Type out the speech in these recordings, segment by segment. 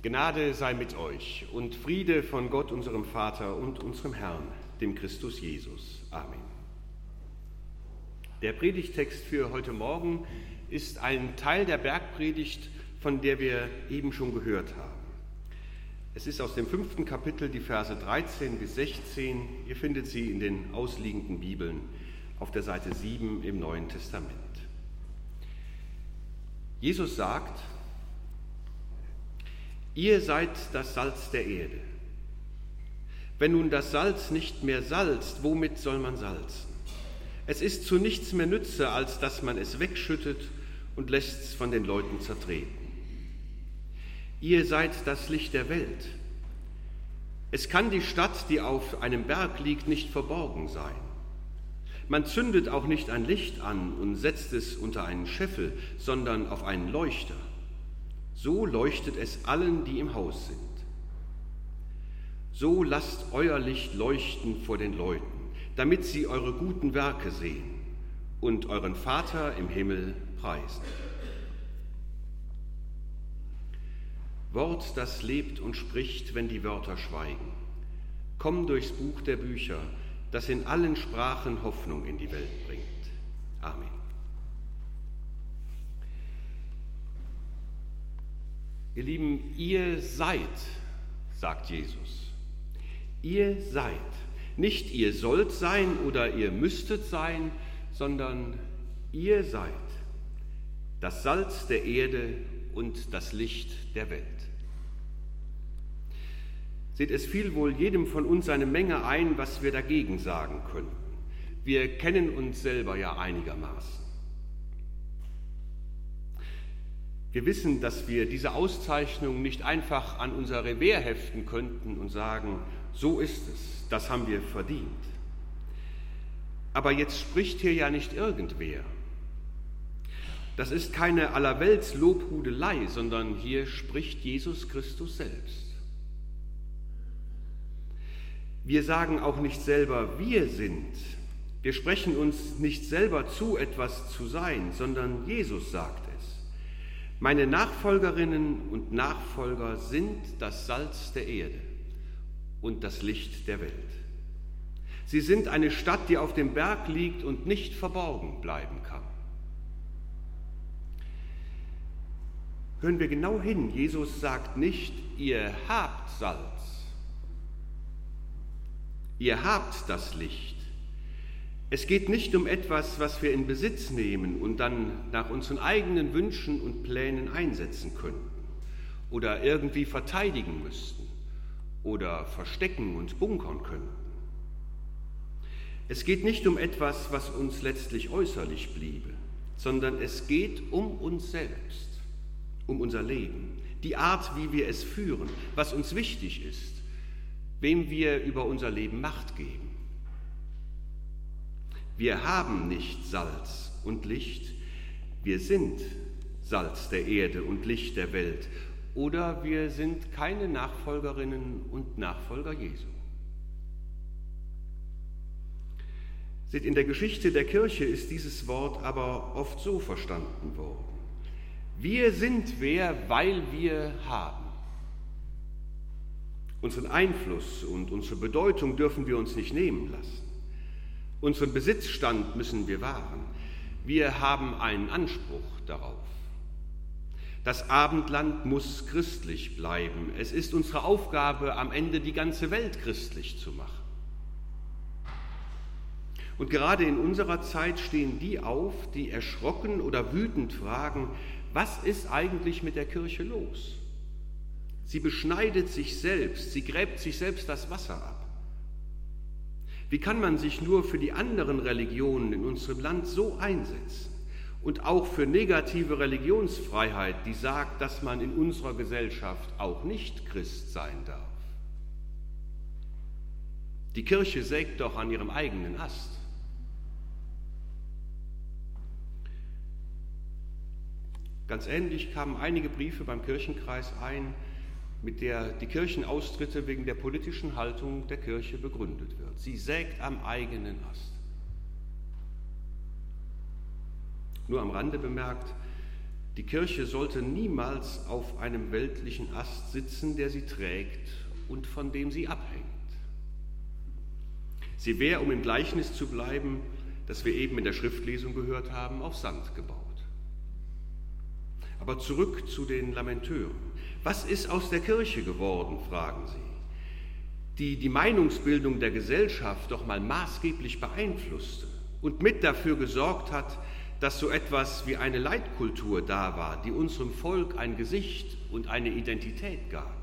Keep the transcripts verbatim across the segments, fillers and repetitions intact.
Gnade sei mit euch und Friede von Gott, unserem Vater und unserem Herrn, dem Christus Jesus. Amen. Der Predigttext für heute Morgen ist ein Teil der Bergpredigt, von der wir eben schon gehört haben. Es ist aus dem fünften Kapitel die Verse dreizehn bis sechzehn. Ihr findet sie in den ausliegenden Bibeln auf der Seite sieben im Neuen Testament. Jesus sagt: Ihr seid das Salz der Erde. Wenn nun das Salz nicht mehr salzt, womit soll man salzen? Es ist zu nichts mehr Nütze, als dass man es wegschüttet und lässt es von den Leuten zertreten. Ihr seid das Licht der Welt. Es kann die Stadt, die auf einem Berg liegt, nicht verborgen sein. Man zündet auch nicht ein Licht an und setzt es unter einen Scheffel, sondern auf einen Leuchter. So leuchtet es allen, die im Haus sind. So lasst euer Licht leuchten vor den Leuten, damit sie eure guten Werke sehen und euren Vater im Himmel preisen. Wort, das lebt und spricht, wenn die Wörter schweigen. Komm durchs Buch der Bücher, das in allen Sprachen Hoffnung in die Welt bringt. Amen. Ihr Lieben, ihr seid, sagt Jesus. Ihr seid. Nicht ihr sollt sein oder ihr müsstet sein, sondern ihr seid das Salz der Erde und das Licht der Welt. Seht, es fiel wohl jedem von uns eine Menge ein, was wir dagegen sagen könnten. Wir kennen uns selber ja einigermaßen. Wir wissen, dass wir diese Auszeichnung nicht einfach an unser Revers heften könnten und sagen, so ist es, das haben wir verdient. Aber jetzt spricht hier ja nicht irgendwer. Das ist keine allerwelts Lobhudelei, sondern hier spricht Jesus Christus selbst. Wir sagen auch nicht selber, wir sind. Wir sprechen uns nicht selber zu, etwas zu sein, sondern Jesus sagt es. Meine Nachfolgerinnen und Nachfolger sind das Salz der Erde und das Licht der Welt. Sie sind eine Stadt, die auf dem Berg liegt und nicht verborgen bleiben kann. Hören wir genau hin, Jesus sagt nicht, ihr habt Salz, ihr habt das Licht. Es geht nicht um etwas, was wir in Besitz nehmen und dann nach unseren eigenen Wünschen und Plänen einsetzen könnten oder irgendwie verteidigen müssten oder verstecken und bunkern könnten. Es geht nicht um etwas, was uns letztlich äußerlich bliebe, sondern es geht um uns selbst, um unser Leben, die Art, wie wir es führen, was uns wichtig ist, wem wir über unser Leben Macht geben. Wir haben nicht Salz und Licht, wir sind Salz der Erde und Licht der Welt, oder wir sind keine Nachfolgerinnen und Nachfolger Jesu. Seht, in der Geschichte der Kirche ist dieses Wort aber oft so verstanden worden. Wir sind wer, weil wir haben. Unseren Einfluss und unsere Bedeutung dürfen wir uns nicht nehmen lassen. Unseren Besitzstand müssen wir wahren. Wir haben einen Anspruch darauf. Das Abendland muss christlich bleiben. Es ist unsere Aufgabe, am Ende die ganze Welt christlich zu machen. Und gerade in unserer Zeit stehen die auf, die erschrocken oder wütend fragen, was ist eigentlich mit der Kirche los? Sie beschneidet sich selbst, sie gräbt sich selbst das Wasser ab. Wie kann man sich nur für die anderen Religionen in unserem Land so einsetzen und auch für negative Religionsfreiheit, die sagt, dass man in unserer Gesellschaft auch nicht Christ sein darf? Die Kirche sägt doch an ihrem eigenen Ast. Ganz ähnlich kamen einige Briefe beim Kirchenkreis ein, mit der die Kirchenaustritte wegen der politischen Haltung der Kirche begründet wird. Sie sägt am eigenen Ast. Nur am Rande bemerkt, Die Kirche sollte niemals auf einem weltlichen Ast sitzen, der sie trägt und von dem sie abhängt. Sie wäre, um im Gleichnis zu bleiben, das wir eben in der Schriftlesung gehört haben, auf Sand gebaut. Aber zurück zu den Lamenteuren. Was ist aus der Kirche geworden, fragen sie, die die Meinungsbildung der Gesellschaft doch mal maßgeblich beeinflusste und mit dafür gesorgt hat, dass so etwas wie eine Leitkultur da war, die unserem Volk ein Gesicht und eine Identität gab.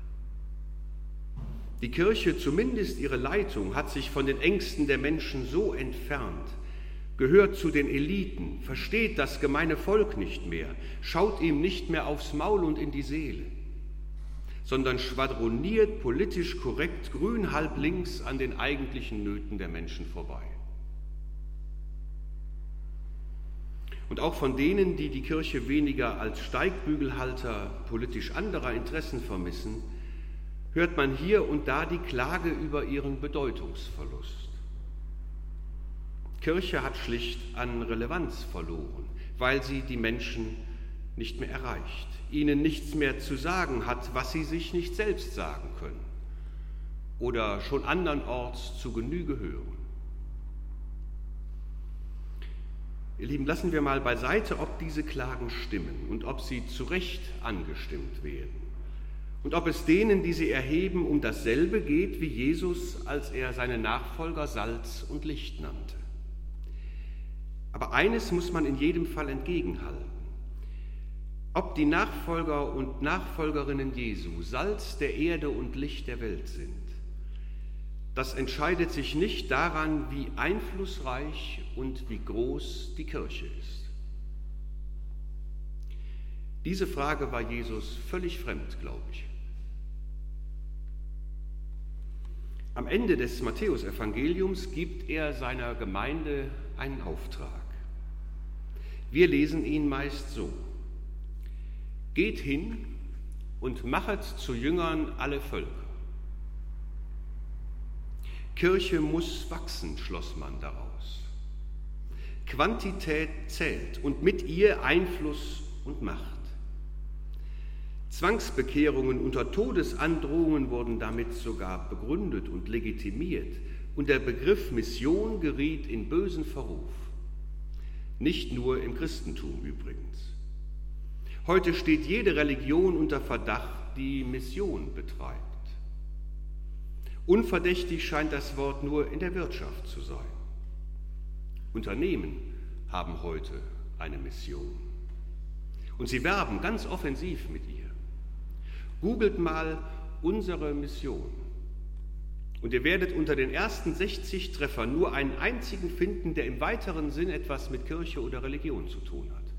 Die Kirche, zumindest ihre Leitung, hat sich von den Ängsten der Menschen so entfernt, gehört zu den Eliten, versteht das gemeine Volk nicht mehr, schaut ihm nicht mehr aufs Maul und in die Seele, sondern schwadroniert politisch korrekt grün halb links an den eigentlichen Nöten der Menschen vorbei. Und auch von denen, die die Kirche weniger als Steigbügelhalter politisch anderer Interessen vermissen, hört man hier und da die Klage über ihren Bedeutungsverlust. Kirche hat schlicht an Relevanz verloren, weil sie die Menschen nicht mehr erreicht, ihnen nichts mehr zu sagen hat, was sie sich nicht selbst sagen können oder schon andernorts zu Genüge hören. Ihr Lieben, lassen wir mal beiseite, ob diese Klagen stimmen und ob sie zu Recht angestimmt werden und ob es denen, die sie erheben, um dasselbe geht wie Jesus, als er seine Nachfolger Salz und Licht nannte. Aber eines muss man in jedem Fall entgegenhalten. Ob die Nachfolger und Nachfolgerinnen Jesu Salz der Erde und Licht der Welt sind, das entscheidet sich nicht daran, wie einflussreich und wie groß die Kirche ist. Diese Frage war Jesus völlig fremd, glaube ich. Am Ende des Matthäusevangeliums gibt er seiner Gemeinde einen Auftrag. Wir lesen ihn meist so: Geht hin und machet zu Jüngern alle Völker. Kirche muss wachsen, schloss man daraus. Quantität zählt und mit ihr Einfluss und Macht. Zwangsbekehrungen unter Todesandrohungen wurden damit sogar begründet und legitimiert und der Begriff Mission geriet in bösen Verruf. Nicht nur im Christentum übrigens. Heute steht jede Religion unter Verdacht, die Mission betreibt. Unverdächtig scheint das Wort nur in der Wirtschaft zu sein. Unternehmen haben heute eine Mission. Und sie werben ganz offensiv mit ihr. Googelt mal unsere Mission. Und ihr werdet unter den ersten sechzig Treffern nur einen einzigen finden, der im weiteren Sinn etwas mit Kirche oder Religion zu tun hat.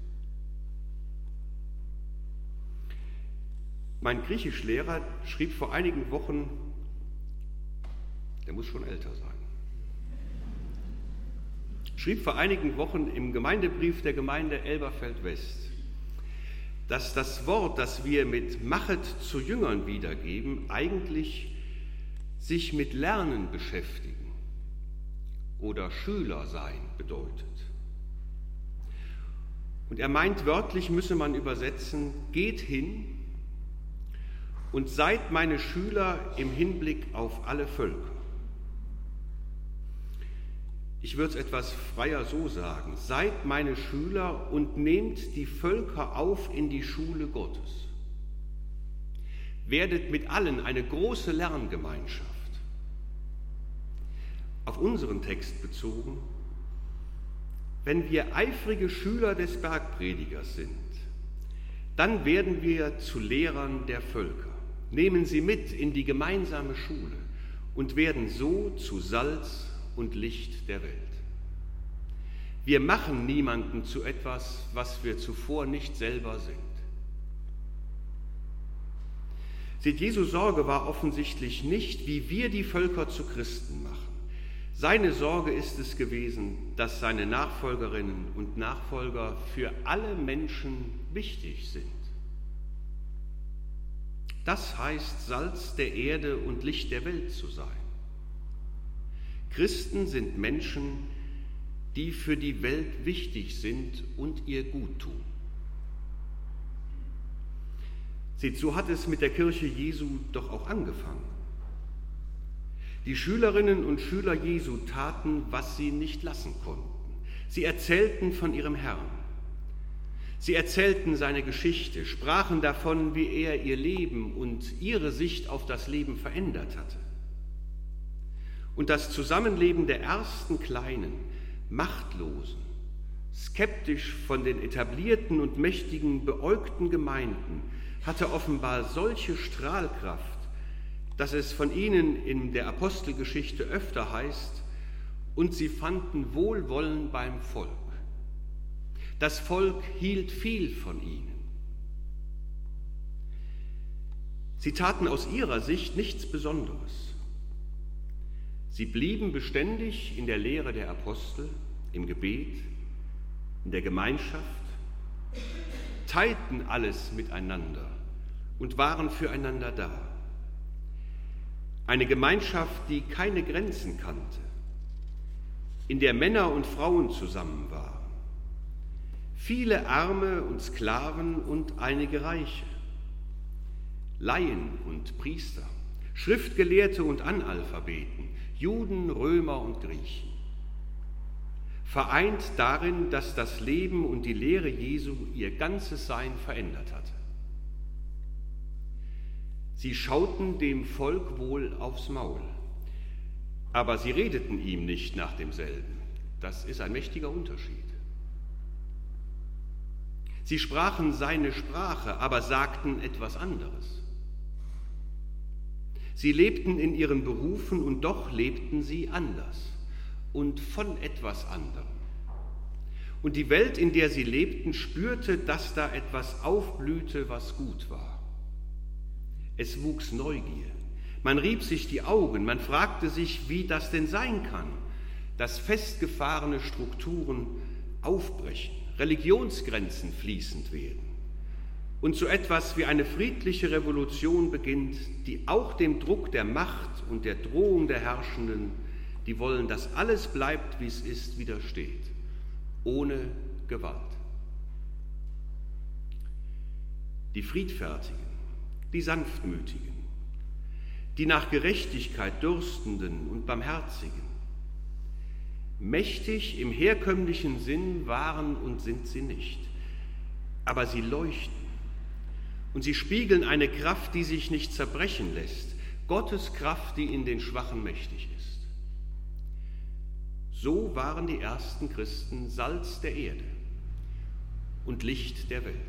Mein Griechischlehrer schrieb vor einigen Wochen, der muss schon älter sein, schrieb vor einigen Wochen im Gemeindebrief der Gemeinde Elberfeld-West, dass das Wort, das wir mit Machet zu Jüngern wiedergeben, eigentlich sich mit Lernen beschäftigen oder Schüler sein bedeutet. Und er meint, wörtlich müsse man übersetzen: Geht hin und seid meine Schüler im Hinblick auf alle Völker. Ich würde es etwas freier so sagen: Seid meine Schüler und nehmt die Völker auf in die Schule Gottes. Werdet mit allen eine große Lerngemeinschaft. Auf unseren Text bezogen: Wenn wir eifrige Schüler des Bergpredigers sind, dann werden wir zu Lehrern der Völker, nehmen sie mit in die gemeinsame Schule und werden so zu Salz und Licht der Welt. Wir machen niemanden zu etwas, was wir zuvor nicht selber sind. Seht, Jesu Sorge war offensichtlich nicht, wie wir die Völker zu Christen machen. Seine Sorge ist es gewesen, dass seine Nachfolgerinnen und Nachfolger für alle Menschen wichtig sind. Das heißt, Salz der Erde und Licht der Welt zu sein. Christen sind Menschen, die für die Welt wichtig sind und ihr gut tun. Seht, so hat es mit der Kirche Jesu doch auch angefangen. Die Schülerinnen und Schüler Jesu taten, was sie nicht lassen konnten. Sie erzählten von ihrem Herrn. Sie erzählten seine Geschichte, sprachen davon, wie er ihr Leben und ihre Sicht auf das Leben verändert hatte. Und das Zusammenleben der ersten kleinen, machtlosen, skeptisch von den etablierten und mächtigen beäugten Gemeinden hatte offenbar solche Strahlkraft, dass es von ihnen in der Apostelgeschichte öfter heißt, und sie fanden Wohlwollen beim Volk. Das Volk hielt viel von ihnen. Sie taten aus ihrer Sicht nichts Besonderes. Sie blieben beständig in der Lehre der Apostel, im Gebet, in der Gemeinschaft, teilten alles miteinander und waren füreinander da. Eine Gemeinschaft, die keine Grenzen kannte, in der Männer und Frauen zusammen waren, viele Arme und Sklaven und einige Reiche, Laien und Priester, Schriftgelehrte und Analphabeten, Juden, Römer und Griechen. Vereint darin, dass das Leben und die Lehre Jesu ihr ganzes Sein verändert hatte. Sie schauten dem Volk wohl aufs Maul, aber sie redeten ihm nicht nach demselben. Das ist ein mächtiger Unterschied. Sie sprachen seine Sprache, aber sagten etwas anderes. Sie lebten in ihren Berufen und doch lebten sie anders und von etwas anderem. Und die Welt, in der sie lebten, spürte, dass da etwas aufblühte, was gut war. Es wuchs Neugier. Man rieb sich die Augen, man fragte sich, wie das denn sein kann, dass festgefahrene Strukturen aufbrechen, Religionsgrenzen fließend werden und so etwas wie eine friedliche Revolution beginnt, die auch dem Druck der Macht und der Drohung der Herrschenden, die wollen, dass alles bleibt, wie es ist, widersteht, ohne Gewalt. Die Friedfertigen, die Sanftmütigen, die nach Gerechtigkeit Dürstenden und Barmherzigen, mächtig im herkömmlichen Sinn waren und sind sie nicht, aber sie leuchten und sie spiegeln eine Kraft, die sich nicht zerbrechen lässt, Gottes Kraft, die in den Schwachen mächtig ist. So waren die ersten Christen Salz der Erde und Licht der Welt.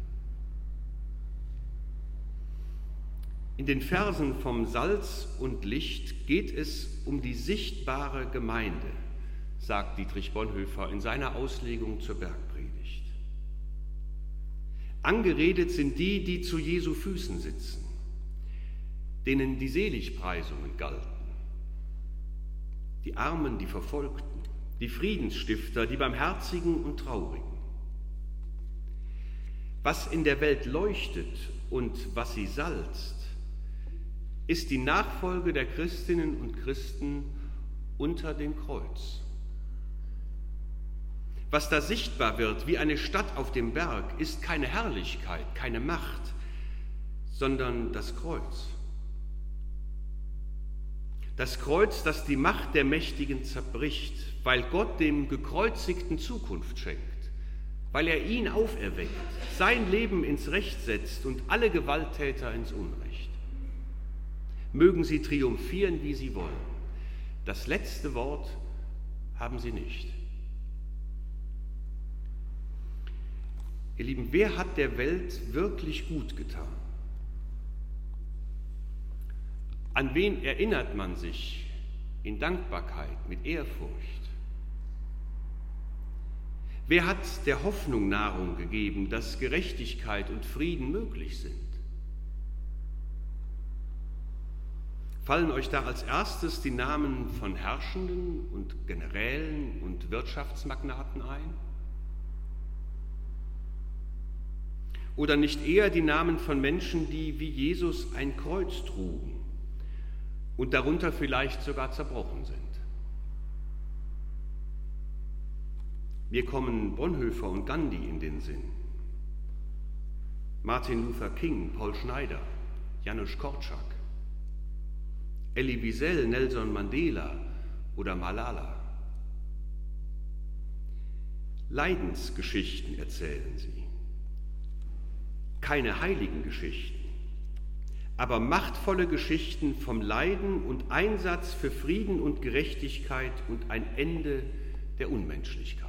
In den Versen vom Salz und Licht geht es um die sichtbare Gemeinde, sagt Dietrich Bonhoeffer in seiner Auslegung zur Bergpredigt. Angeredet sind die, die zu Jesu Füßen sitzen, denen die Seligpreisungen galten. Die Armen, die Verfolgten, die Friedensstifter, die Barmherzigen und Traurigen. Was in der Welt leuchtet und was sie salzt, ist die Nachfolge der Christinnen und Christen unter dem Kreuz. Was da sichtbar wird wie eine Stadt auf dem Berg, ist keine Herrlichkeit, keine Macht, sondern das Kreuz. Das Kreuz, das die Macht der Mächtigen zerbricht, weil Gott dem Gekreuzigten Zukunft schenkt, weil er ihn auferweckt, sein Leben ins Recht setzt und alle Gewalttäter ins Unrecht. Mögen sie triumphieren, wie sie wollen. Das letzte Wort haben sie nicht. Ihr Lieben, wer hat der Welt wirklich gut getan? An wen erinnert man sich in Dankbarkeit, mit Ehrfurcht? Wer hat der Hoffnung Nahrung gegeben, dass Gerechtigkeit und Frieden möglich sind? Fallen euch da als erstes die Namen von Herrschenden und Generälen und Wirtschaftsmagnaten ein? Oder nicht eher die Namen von Menschen, die wie Jesus ein Kreuz trugen und darunter vielleicht sogar zerbrochen sind? Mir kommen Bonhoeffer und Gandhi in den Sinn. Martin Luther King, Paul Schneider, Janusz Korczak, Elie Wiesel, Nelson Mandela oder Malala. Leidensgeschichten erzählen sie. Keine heiligen Geschichten, aber machtvolle Geschichten vom Leiden und Einsatz für Frieden und Gerechtigkeit und ein Ende der Unmenschlichkeit.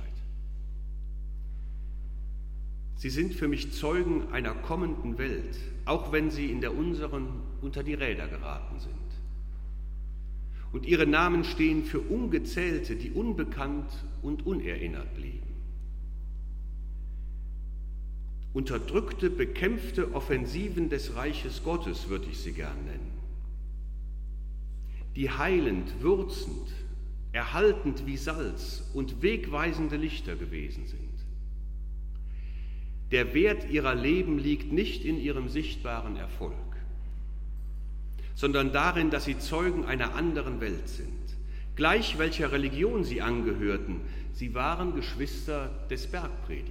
Sie sind für mich Zeugen einer kommenden Welt, auch wenn sie in der unseren unter die Räder geraten sind. Und ihre Namen stehen für Ungezählte, die unbekannt und unerinnert blieben. Unterdrückte, bekämpfte Offensiven des Reiches Gottes würde ich sie gern nennen, die heilend, würzend, erhaltend wie Salz und wegweisende Lichter gewesen sind. Der Wert ihrer Leben liegt nicht in ihrem sichtbaren Erfolg, sondern darin, dass sie Zeugen einer anderen Welt sind. Gleich welcher Religion sie angehörten, sie waren Geschwister des Bergpredigers.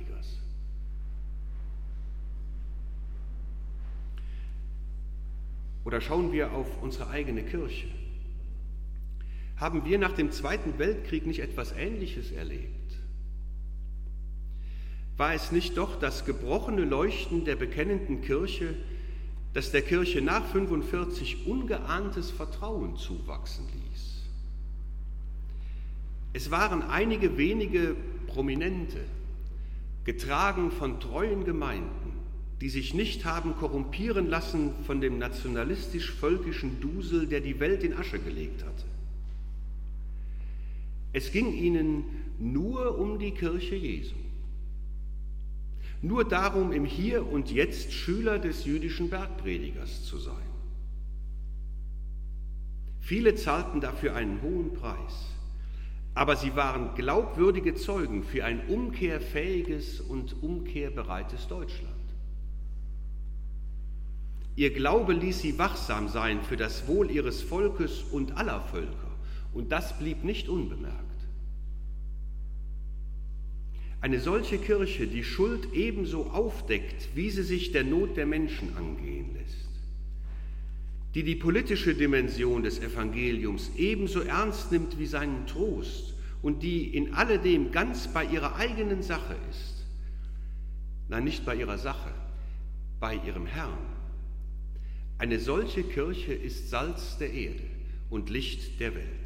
Oder schauen wir auf unsere eigene Kirche. Haben wir nach dem Zweiten Weltkrieg nicht etwas Ähnliches erlebt? War es nicht doch das gebrochene Leuchten der bekennenden Kirche, das der Kirche nach fünfundvierzig ungeahntes Vertrauen zuwachsen ließ? Es waren einige wenige Prominente, getragen von treuen Gemeinden, die sich nicht haben korrumpieren lassen von dem nationalistisch-völkischen Dusel, der die Welt in Asche gelegt hatte. Es ging ihnen nur um die Kirche Jesu, nur darum, im Hier und Jetzt Schüler des jüdischen Bergpredigers zu sein. Viele zahlten dafür einen hohen Preis, aber sie waren glaubwürdige Zeugen für ein umkehrfähiges und umkehrbereites Deutschland. Ihr Glaube ließ sie wachsam sein für das Wohl ihres Volkes und aller Völker, und das blieb nicht unbemerkt. Eine solche Kirche, die Schuld ebenso aufdeckt, wie sie sich der Not der Menschen angehen lässt, die die politische Dimension des Evangeliums ebenso ernst nimmt wie seinen Trost und die in alledem ganz bei ihrer eigenen Sache ist, nein, nicht bei ihrer Sache, bei ihrem Herrn. Eine solche Kirche ist Salz der Erde und Licht der Welt.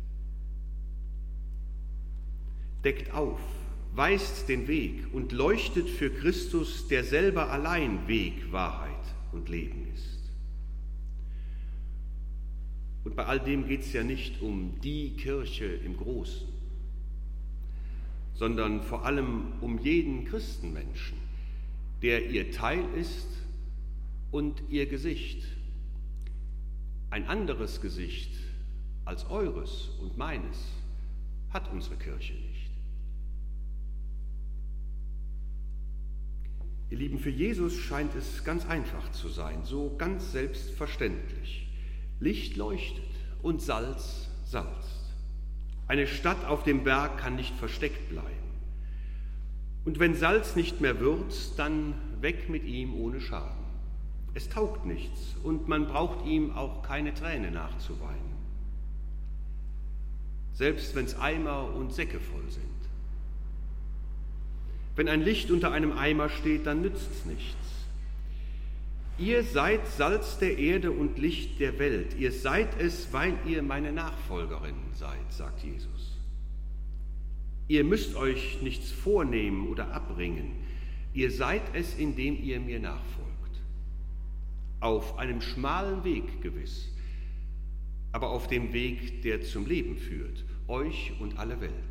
Deckt auf, weist den Weg und leuchtet für Christus, der selber allein Weg, Wahrheit und Leben ist. Und bei all dem geht es ja nicht um die Kirche im Großen, sondern vor allem um jeden Christenmenschen, der ihr Teil ist und ihr Gesicht. Ein anderes Gesicht als eures und meines hat unsere Kirche nicht. Ihr Lieben, für Jesus scheint es ganz einfach zu sein, so ganz selbstverständlich. Licht leuchtet und Salz salzt. Eine Stadt auf dem Berg kann nicht versteckt bleiben. Und wenn Salz nicht mehr würzt, dann weg mit ihm ohne Schaden. Es taugt nichts und man braucht ihm auch keine Träne nachzuweinen, selbst wenn es Eimer und Säcke voll sind. Wenn ein Licht unter einem Eimer steht, dann nützt es nichts. Ihr seid Salz der Erde und Licht der Welt. Ihr seid es, weil ihr meine Nachfolgerinnen seid, sagt Jesus. Ihr müsst euch nichts vornehmen oder abbringen. Ihr seid es, indem ihr mir nachfolgt. Auf einem schmalen Weg gewiss, aber auf dem Weg, der zum Leben führt, euch und alle Welt.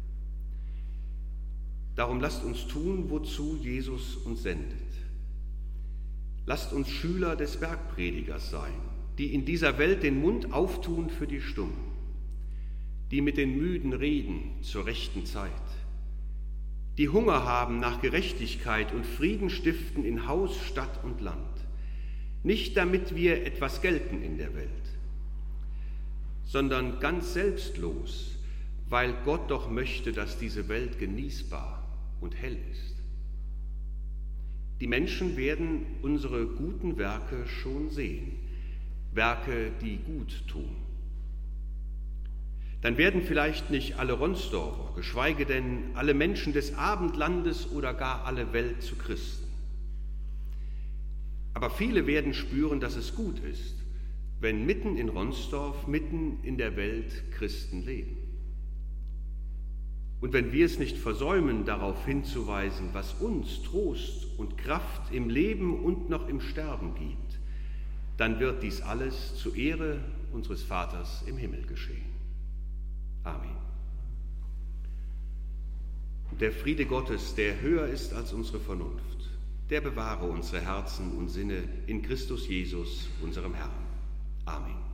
Darum lasst uns tun, wozu Jesus uns sendet. Lasst uns Schüler des Bergpredigers sein, die in dieser Welt den Mund auftun für die Stummen, die mit den Müden reden zur rechten Zeit, die Hunger haben nach Gerechtigkeit und Frieden stiften in Haus, Stadt und Land. Nicht damit wir etwas gelten in der Welt, sondern ganz selbstlos, weil Gott doch möchte, dass diese Welt genießbar und hell ist. Die Menschen werden unsere guten Werke schon sehen, Werke, die gut tun. Dann werden vielleicht nicht alle Ronsdorfer, geschweige denn alle Menschen des Abendlandes oder gar alle Welt zu Christen. Aber viele werden spüren, dass es gut ist, wenn mitten in Ronsdorf, mitten in der Welt Christen leben. Und wenn wir es nicht versäumen, darauf hinzuweisen, was uns Trost und Kraft im Leben und noch im Sterben gibt, dann wird dies alles zur Ehre unseres Vaters im Himmel geschehen. Amen. Der Friede Gottes, der höher ist als unsere Vernunft, der bewahre unsere Herzen und Sinne in Christus Jesus, unserem Herrn. Amen.